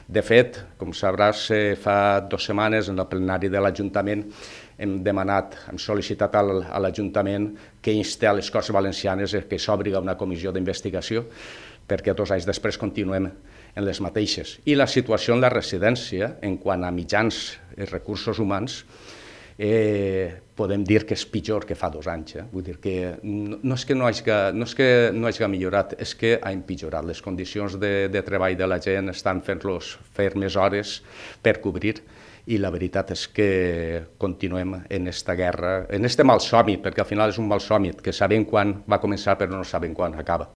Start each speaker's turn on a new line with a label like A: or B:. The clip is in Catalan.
A: De fet, com sabràs, fa 2 setmanes en el plenari de l'Ajuntament hem sol·licitat a l'Ajuntament que insti a les Corts Valencianes que s'obri una comissió d'investigació perquè 2 anys després continuem en les mateixes. I la situació en la residència, en quant a mitjans i recursos humans, podem dir que és pitjor que fa 2 anys. Vull dir que no és que no hagi millorat, és que ha empitjorat. Les condicions de treball de la gent estan fent-los fer més hores per cobrir i la veritat és que continuem en aquesta guerra, en aquest malsòmit, perquè al final és un malsòmit que sabem quan va començar però no sabem quan acaba.